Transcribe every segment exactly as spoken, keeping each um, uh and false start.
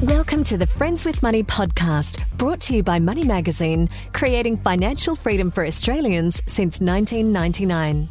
Welcome to the Friends with Money podcast, brought to you by Money Magazine, creating financial freedom for Australians since nineteen ninety-nine.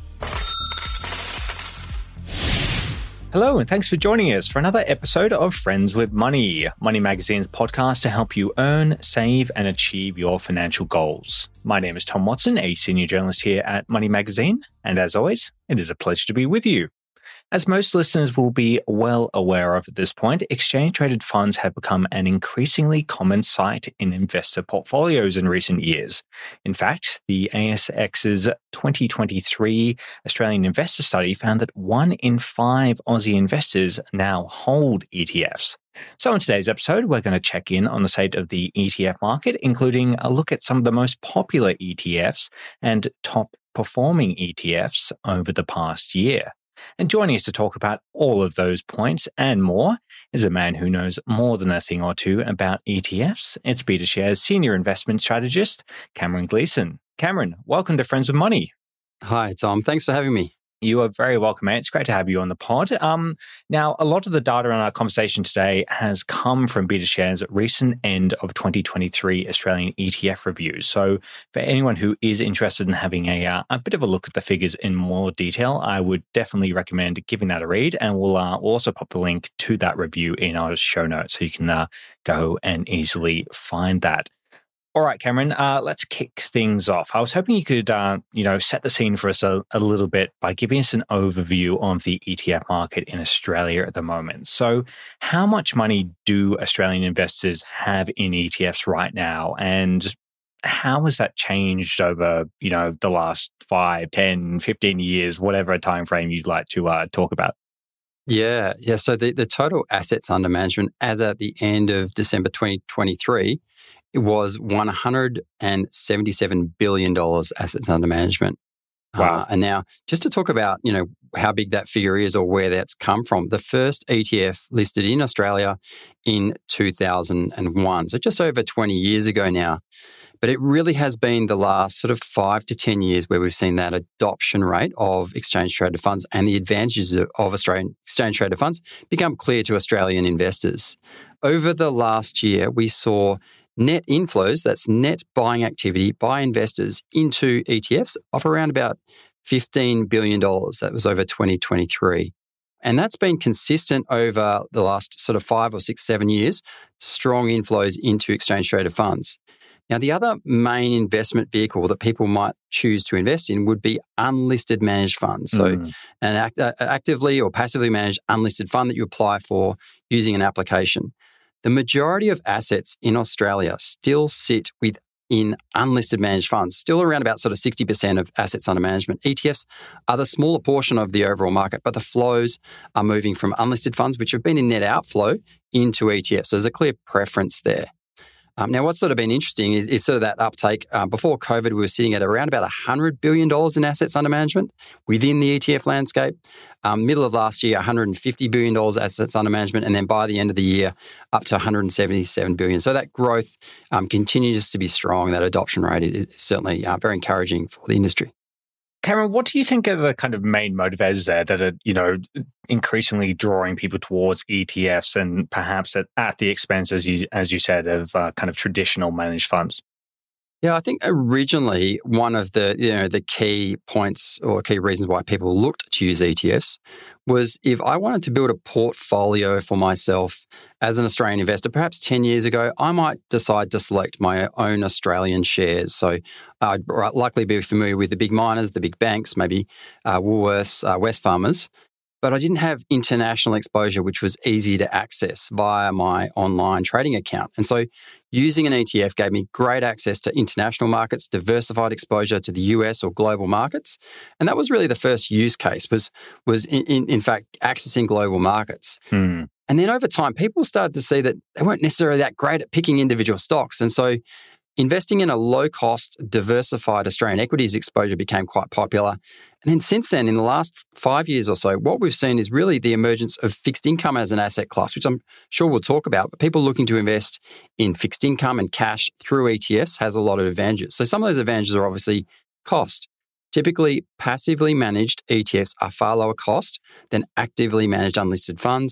Hello, and thanks for joining us for another episode of Friends with Money, Money Magazine's podcast to help you earn, save, and achieve your financial goals. My name is Tom Watson, a senior journalist here at Money Magazine, and as always, it is a pleasure to be with you. As most listeners will be well aware of at this point, exchange-traded funds have become an increasingly common sight in investor portfolios in recent years. In fact, the A S X's twenty twenty-three Australian Investor Study found that one in five Aussie investors now hold E T Fs. So in today's episode, we're going to check in on the state of the E T F market, including a look at some of the most popular E T Fs and top performing E T Fs over the past year. And joining us to talk about all of those points and more is a man who knows more than a thing or two about E T Fs. It's BetaShares senior investment strategist, Cameron Gleeson. Cameron, welcome to Friends with Money. Hi, Tom. Thanks for having me. You are very welcome, mate. It's great to have you on the pod. Um, now, a lot of the data in our conversation today has come from BetaShares' recent end of twenty twenty-three Australian E T F reviews. So for anyone who is interested in having a, uh, a bit of a look at the figures in more detail, I would definitely recommend giving that a read. And we'll, uh, we'll also pop the link to that review in our show notes so you can uh, go and easily find that. All right, Cameron, uh, let's kick things off. I was hoping you could, uh, you know, set the scene for us a, a little bit by giving us an overview of the E T F market in Australia at the moment. So how much money do Australian investors have in E T Fs right now? And how has that changed over, you know, the last five, ten, fifteen years, whatever time frame you'd like to uh, talk about? Yeah, yeah. So the, the total assets under management as at the end of December twenty twenty-three, it was one hundred seventy-seven billion dollars assets under management. Wow. Uh, and now, just to talk about, you know, how big that figure is or where that's come from, the first E T F listed in Australia in two thousand one, so just over twenty years ago now. But it really has been the last sort of five to ten years where we've seen that adoption rate of exchange-traded funds and the advantages of Australian exchange-traded funds become clear to Australian investors. Over the last year, we saw net inflows, that's net buying activity by investors into E T Fs, of around about fifteen billion dollars. That was over twenty twenty-three. And that's been consistent over the last sort of five or six, seven years, strong inflows into exchange-traded funds. Now, the other main investment vehicle that people might choose to invest in would be unlisted managed funds. So mm. an act- uh, actively or passively managed unlisted fund that you apply for using an application. The majority of assets in Australia still sit within unlisted managed funds, still around about sort of sixty percent of assets under management. E T Fs are the smaller portion of the overall market, but the flows are moving from unlisted funds, which have been in net outflow, into E T Fs. So there's a clear preference there. Um, now, what's sort of been interesting is, is sort of that uptake. Um, before COVID, we were sitting at around about one hundred billion dollars in assets under management within the E T F landscape. Um, middle of last year, one hundred fifty billion dollars assets under management, and then by the end of the year, up to one hundred seventy-seven billion dollars. So that growth um, continues to be strong. That adoption rate is certainly uh, very encouraging for the industry. Cameron, what do you think are the kind of main motivators there that are, you know, increasingly drawing people towards E T Fs and perhaps at, at the expense, as you as you said, of uh, kind of traditional managed funds? Yeah, I think originally one of the, you know, the key points or key reasons why people looked to use E T Fs was if I wanted to build a portfolio for myself as an Australian investor, perhaps ten years ago, I might decide to select my own Australian shares. So I'd likely be familiar with the big miners, the big banks, maybe uh, Woolworths, uh, Wesfarmers. But I didn't have international exposure, which was easy to access via my online trading account. And so using an E T F gave me great access to international markets, diversified exposure to the U S or global markets. And that was really the first use case, was, was in, in, in fact, accessing global markets. Hmm. And then over time, people started to see that they weren't necessarily that great at picking individual stocks. And so investing in a low-cost, diversified Australian equities exposure became quite popular. And then since then, in the last five years or so, what we've seen is really the emergence of fixed income as an asset class, which I'm sure we'll talk about. But people looking to invest in fixed income and cash through E T Fs has a lot of advantages. So some of those advantages are obviously cost. Typically, passively managed E T Fs are far lower cost than actively managed unlisted funds.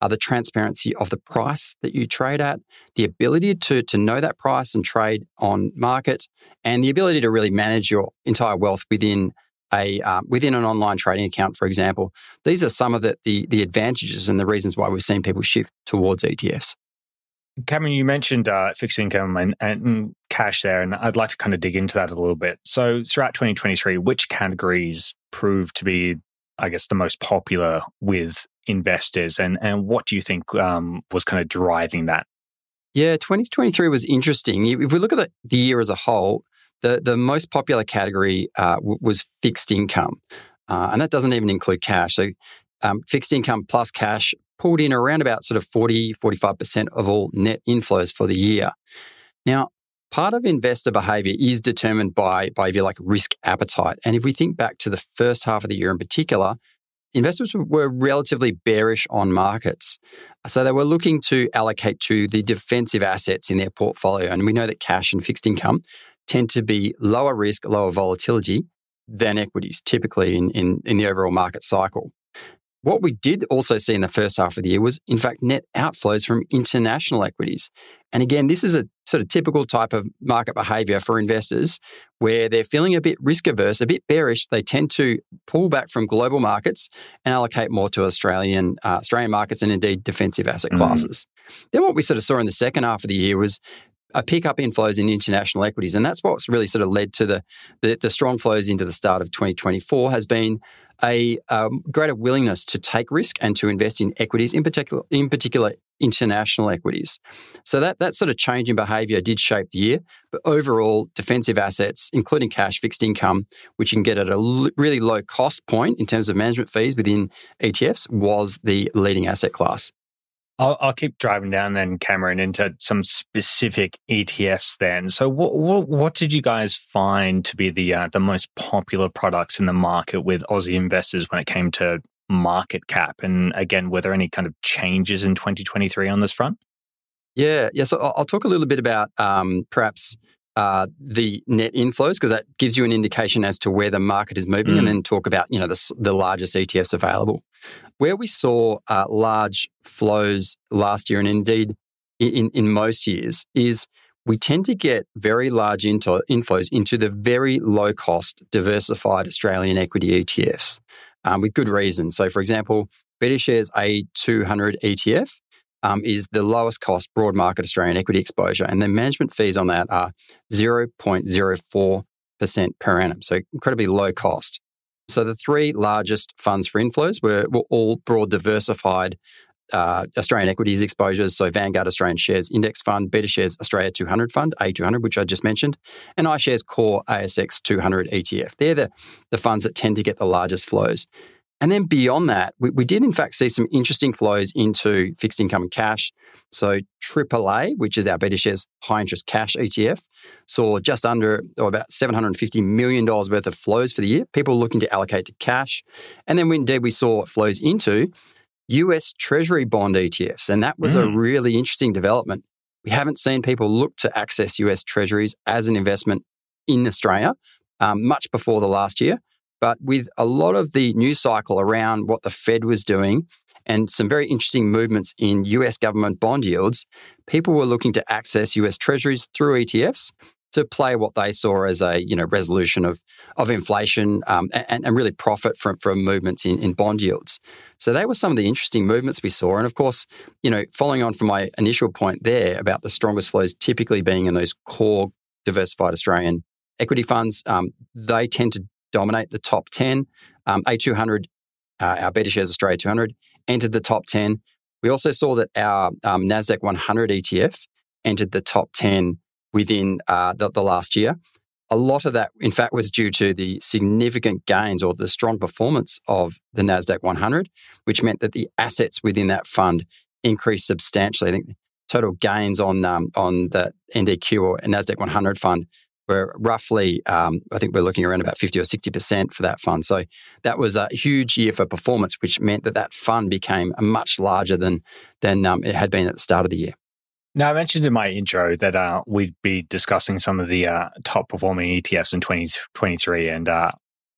uh, the transparency of the price that you trade at, the ability to, to know that price and trade on market, and the ability to really manage your entire wealth within a um, within an online trading account, for example. These are some of the, the the advantages and the reasons why we've seen people shift towards E T Fs. Cameron, you mentioned uh, fixed income and, and cash there, and I'd like to kind of dig into that a little bit. So throughout twenty twenty-three, which categories proved to be, I guess, the most popular with investors, and, and what do you think um, was kind of driving that? Yeah, twenty twenty-three was interesting. If we look at the, the year as a whole, the, the most popular category uh, w- was fixed income, uh, and that doesn't even include cash. So um, fixed income plus cash pulled in around about sort of forty, forty-five percent of all net inflows for the year. Now, part of investor behavior is determined by, by if you like, risk appetite. And if we think back to the first half of the year in particular, investors were relatively bearish on markets. So they were looking to allocate to the defensive assets in their portfolio. And we know that cash and fixed income tend to be lower risk, lower volatility than equities, typically in, in, in the overall market cycle. What we did also see in the first half of the year was, in fact, net outflows from international equities. And again, this is a sort of typical type of market behavior for investors where they're feeling a bit risk averse, a bit bearish. They tend to pull back from global markets and allocate more to Australian uh, Australian markets and indeed defensive asset classes. Mm-hmm. Then what we sort of saw in the second half of the year was a pick-up in flows in international equities. And that's what's really sort of led to the, the, the strong flows into the start of twenty twenty-four has been a um, greater willingness to take risk and to invest in equities, in particular, in particular international equities. So that, that sort of change in behaviour did shape the year. But overall, defensive assets, including cash, fixed income, which you can get at a l- really low cost point in terms of management fees within E T Fs, was the leading asset class. I'll, I'll keep driving down then, Cameron, into some specific E T Fs then. So what what, what did you guys find to be the uh, the most popular products in the market with Aussie investors when it came to market cap? And again, were there any kind of changes in twenty twenty-three on this front? Yeah, yeah. So I'll talk a little bit about um, perhaps uh, the net inflows, because that gives you an indication as to where the market is moving, mm. and then talk about, you know, the, the largest E T Fs available. Where we saw uh, large flows last year, and indeed in, in most years, is we tend to get very large into, inflows into the very low-cost, diversified Australian equity E T Fs um, with good reason. So, for example, BetaShares A two hundred E T F um, is the lowest cost broad market Australian equity exposure, and the management fees on that are zero point zero four percent per annum, so incredibly low cost. So the three largest funds for inflows were, were all broad diversified uh, Australian equities exposures. So Vanguard Australian Shares Index Fund, BetaShares Australia two hundred Fund, A two hundred, which I just mentioned, and iShares Core A S X two hundred E T F. They're the, the funds that tend to get the largest flows. And then beyond that, we, we did in fact see some interesting flows into fixed income and cash. So triple A, which is our BetaShares High Interest Cash E T F, saw just under or about seven hundred fifty million dollars worth of flows for the year, people looking to allocate to cash. And then we, indeed we saw flows into U S Treasury bond E T Fs. And that was mm. a really interesting development. We haven't seen people look to access U S Treasuries as an investment in Australia um, much before the last year. But with a lot of the news cycle around what the Fed was doing and some very interesting movements in U S government bond yields, people were looking to access U S Treasuries through E T Fs to play what they saw as a, you know, resolution of, of inflation um, and, and really profit from, from movements in, in bond yields. So they were some of the interesting movements we saw. And of course, you know, following on from my initial point there about the strongest flows typically being in those core diversified Australian equity funds, um, they tend to dominate the top ten. Um, A two hundred, uh, our BetaShares Australia two hundred, entered the top ten. We also saw that our um, NASDAQ one hundred E T F entered the top ten within uh, the, the last year. A lot of that, in fact, was due to the significant gains or the strong performance of the NASDAQ one hundred, which meant that the assets within that fund increased substantially. I think total gains on um, on the N D Q or NASDAQ one hundred fund were roughly, um, I think we're looking around about fifty or sixty percent for that fund. So that was a huge year for performance, which meant that that fund became much larger than, than um, it had been at the start of the year. Now, I mentioned in my intro that uh, we'd be discussing some of the uh, top performing E T Fs in twenty twenty-three, and uh,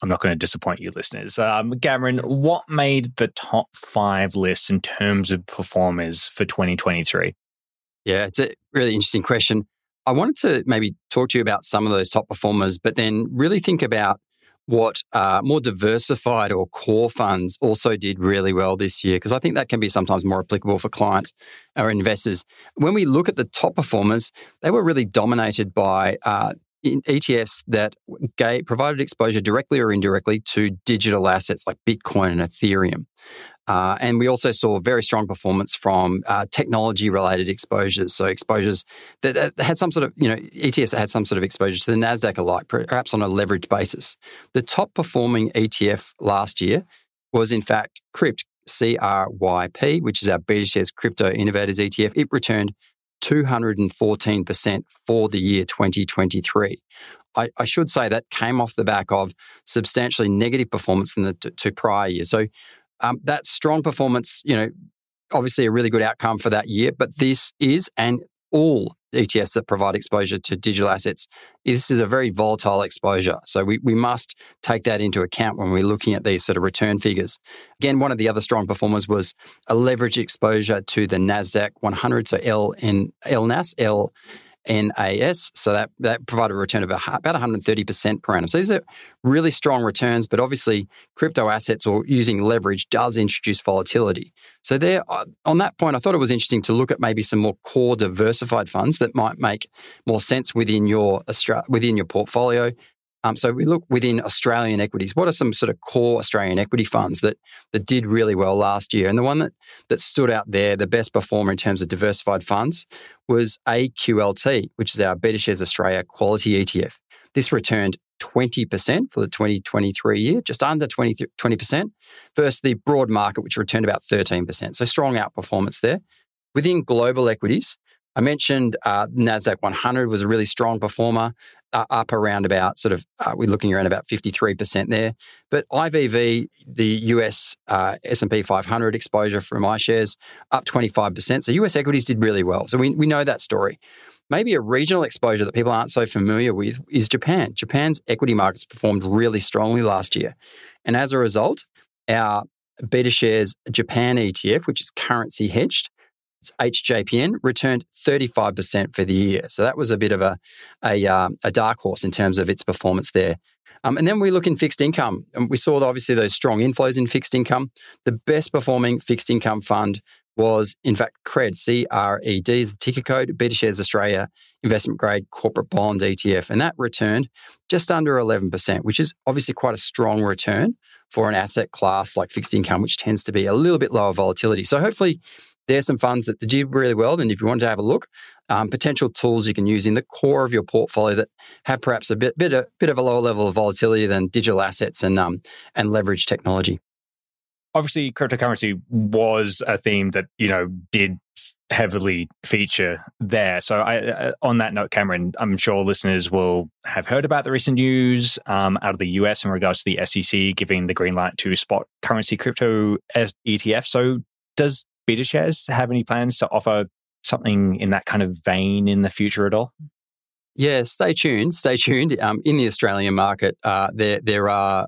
I'm not going to disappoint you listeners. Um, Cameron, what made the top five list in terms of performers for twenty twenty-three? Yeah, it's a really interesting question. I wanted to maybe talk to you about some of those top performers, but then really think about what uh, more diversified or core funds also did really well this year, because I think that can be sometimes more applicable for clients or investors. When we look at the top performers, they were really dominated by uh, in E T Fs that gave, provided exposure directly or indirectly to digital assets like Bitcoin and Ethereum. Uh, and we also saw very strong performance from uh, technology-related exposures. So exposures that, that had some sort of, you know, E T Fs that had some sort of exposure to the NASDAQ alike, perhaps on a leveraged basis. The top performing E T F last year was in fact Crypt, C R Y P, which is our BetaShares Crypto Innovators E T F. It returned two hundred fourteen percent for the year twenty twenty-three. I, I should say that came off the back of substantially negative performance in the t- two prior years. So um, that strong performance, you know, obviously a really good outcome for that year, but this is, and all E T Fs that provide exposure to digital assets, this is a very volatile exposure. So we, we must take that into account when we're looking at these sort of return figures. Again, one of the other strong performers was a leverage exposure to the NASDAQ one hundred, so L N, L N A S, L N A S. So that, that provided a return of about one hundred thirty percent per annum. So these are really strong returns, but obviously crypto assets or using leverage does introduce volatility. So there, on that point, I thought it was interesting to look at maybe some more core diversified funds that might make more sense within your within your portfolio. Um, so we look within Australian equities. What are some sort of core Australian equity funds that that did really well last year? And the one that that stood out there, the best performer in terms of diversified funds, was A Q L T, which is our BetaShares Australia Quality E T F. This returned twenty percent for the twenty twenty-three year, just under twenty percent, versus the broad market, which returned about thirteen percent. So strong outperformance there. Within global equities, I mentioned uh, NASDAQ one hundred was a really strong performer, uh, up around about sort of, uh, we're looking around about fifty-three percent there. But I V V, the U S uh, S and P five hundred exposure from iShares, up twenty-five percent. So U S equities did really well. So we, we know that story. Maybe a regional exposure that people aren't so familiar with is Japan. Japan's equity markets performed really strongly last year. And as a result, our BetaShares Japan E T F, which is currency hedged, H J P N, returned thirty-five percent for the year. So that was a bit of a a, um, a dark horse in terms of its performance there. Um, and then we look in fixed income. And we saw obviously those strong inflows in fixed income. The best performing fixed income fund was, in fact, CRED, C R E D is the ticker code, BetaShares Australia Investment Grade Corporate Bond E T F. And that returned just under eleven percent, which is obviously quite a strong return for an asset class like fixed income, which tends to be a little bit lower volatility. So hopefully there's some funds that did really well. And if you want to have a look, um, potential tools you can use in the core of your portfolio that have perhaps a bit, bit, a, bit of a lower level of volatility than digital assets and um, and leverage technology. Obviously, cryptocurrency was a theme that, you know, did heavily feature there. So I, uh, on that note, Cameron, I'm sure listeners will have heard about the recent news um, out of the U S in regards to the S E C giving the green light to spot currency crypto E T F. So does BetaShares have any plans to offer something in that kind of vein in the future at all? Yeah, stay tuned. Stay tuned. Um, in the Australian market, uh, there there are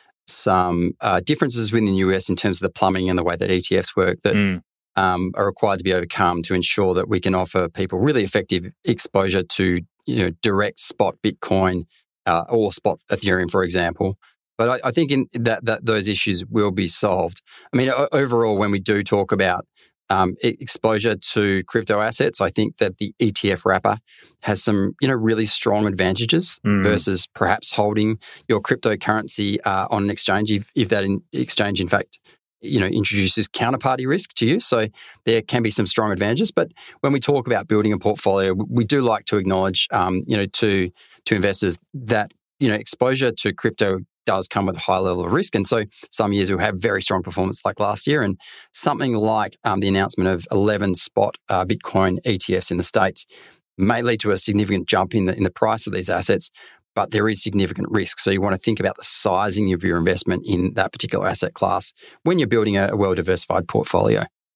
some uh, differences within the U S in terms of the plumbing and the way that E T Fs work that mm. um, are required to be overcome to ensure that we can offer people really effective exposure to, you know, direct spot Bitcoin uh, or spot Ethereum, for example. But I, I think in that, that those issues will be solved. I mean, o- overall, when we do talk about um, exposure to crypto assets, I think that the E T F wrapper has some, you know, really strong advantages mm. versus perhaps holding your cryptocurrency uh, on an exchange if, if that in, exchange, in fact, you know, introduces counterparty risk to you. So there can be some strong advantages. But when we talk about building a portfolio, we do like to acknowledge, um, you know, to to investors that, you know, exposure to crypto does come with a high level of risk. And so some years we'll have very strong performance like last year, and something like um, the announcement of eleven spot uh, Bitcoin E T Fs in the States may lead to a significant jump in the, in the price of these assets, but there is significant risk. So you want to think about the sizing of your investment in that particular asset class when you're building a, a well-diversified portfolio.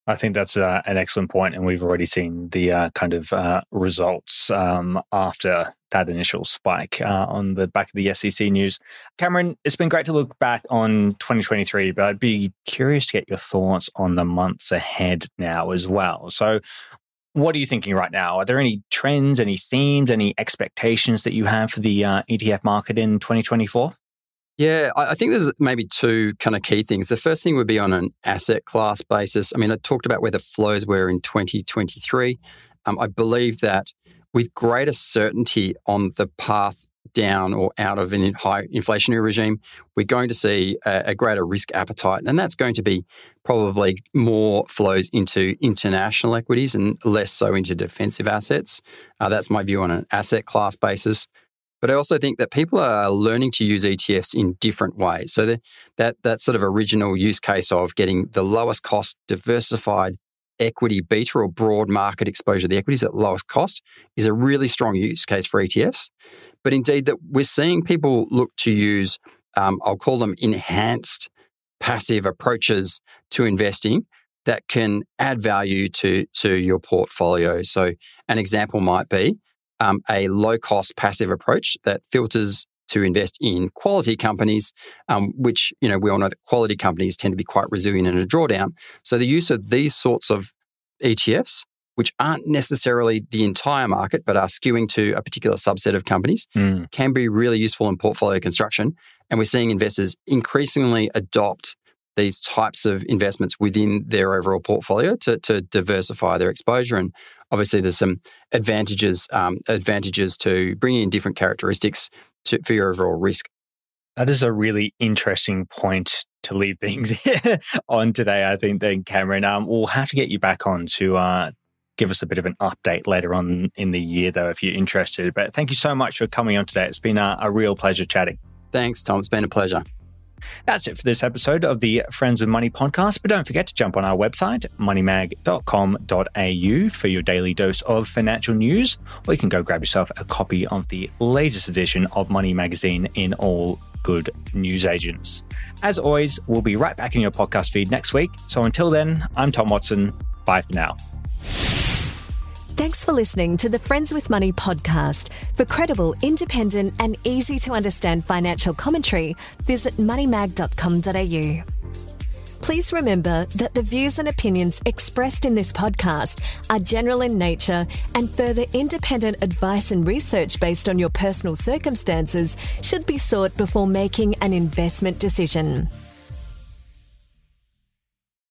I think that's uh, an excellent point, and we've already seen the uh, kind of uh, results um, after that initial spike uh, on the back of the S E C news. Cameron, it's been great to look back on twenty twenty-three, but I'd be curious to get your thoughts on the months ahead now as well. So what are you thinking right now? Are there any trends, any themes, any expectations that you have for the uh, E T F market in twenty twenty-four? Yeah, I think there's maybe two kind of key things. The first thing would be on an asset class basis. I mean, I talked about where the flows were in twenty twenty-three. Um, I believe that with greater certainty on the path down or out of an high inflationary regime, we're going to see a, a greater risk appetite. And that's going to be probably more flows into international equities and less so into defensive assets. Uh, that's my view on an asset class basis. But I also think that people are learning to use E T Fs in different ways. So the, that that sort of original use case of getting the lowest cost, diversified equity beta or broad market exposure to the equities at lowest cost is a really strong use case for E T Fs. But indeed, that we're seeing people look to use, um, I'll call them enhanced passive approaches to investing that can add value to, to your portfolio. So an example might be Um, a low-cost passive approach that filters to invest in quality companies, um, which, you know, we all know that quality companies tend to be quite resilient in a drawdown. So the use of these sorts of E T Fs, which aren't necessarily the entire market, but are skewing to a particular subset of companies, mm. can be really useful in portfolio construction. And we're seeing investors increasingly adopt these types of investments within their overall portfolio to, to diversify their exposure. And obviously, there's some advantages um, advantages to bringing in different characteristics to, for your overall risk. That is a really interesting point to leave things on today, I think, then, Cameron. Um, we'll have to get you back on to uh, give us a bit of an update later on in the year, though, if you're interested. But thank you so much for coming on today. It's been a, a real pleasure chatting. Thanks, Tom. It's been a pleasure. That's it for this episode of the Friends with Money podcast. But don't forget to jump on our website, money mag dot com dot a u, for your daily dose of financial news. Or you can go grab yourself a copy of the latest edition of Money Magazine in all good newsagents. As always, we'll be right back in your podcast feed next week. So until then, I'm Tom Watson. Bye for now. Thanks for listening to the Friends with Money podcast. For credible, independent and easy to understand financial commentary, visit money mag dot com dot a u. Please remember that the views and opinions expressed in this podcast are general in nature, and further independent advice and research based on your personal circumstances should be sought before making an investment decision.